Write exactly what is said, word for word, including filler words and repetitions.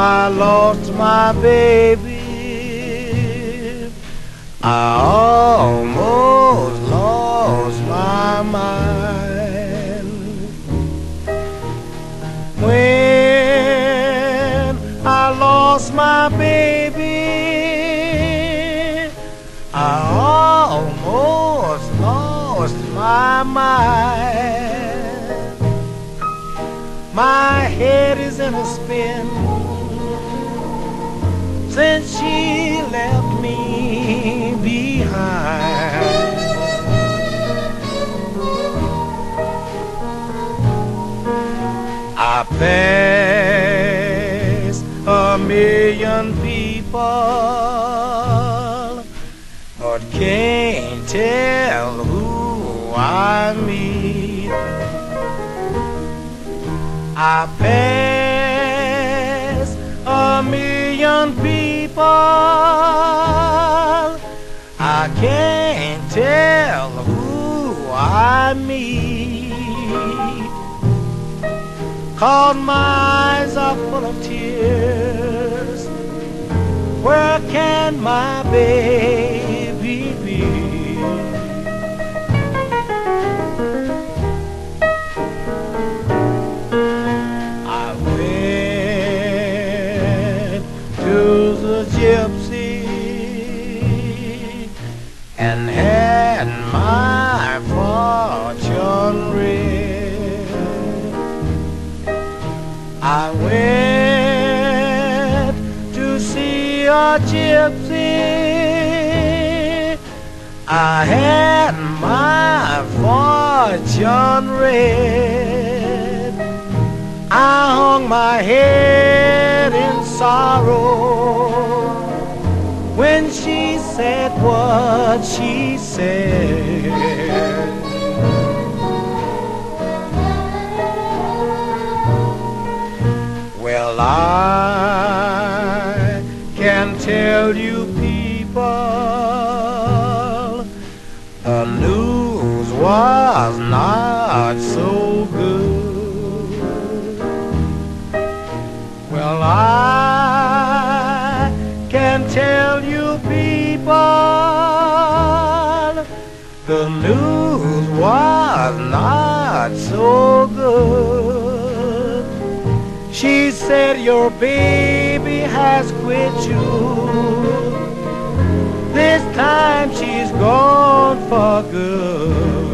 I lost my baby, I almost lost my mind. When I lost my baby, I almost lost my mind. My head is in a spin since she left me behind. I pass a million people, but can't tell who I meet. I pass a million people, I can't tell who I meet. 'Cause my eyes are full of tears, where can my baby be? I went to the gypsy and had my fortune read. I went to see a gypsy, I had my fortune read. I hung my head in sorrow when she said what she said. Well, I can tell you people, the news was not so good. Well, I can tell you people, the news was not so good. She said your baby has quit you, this time she's gone for good.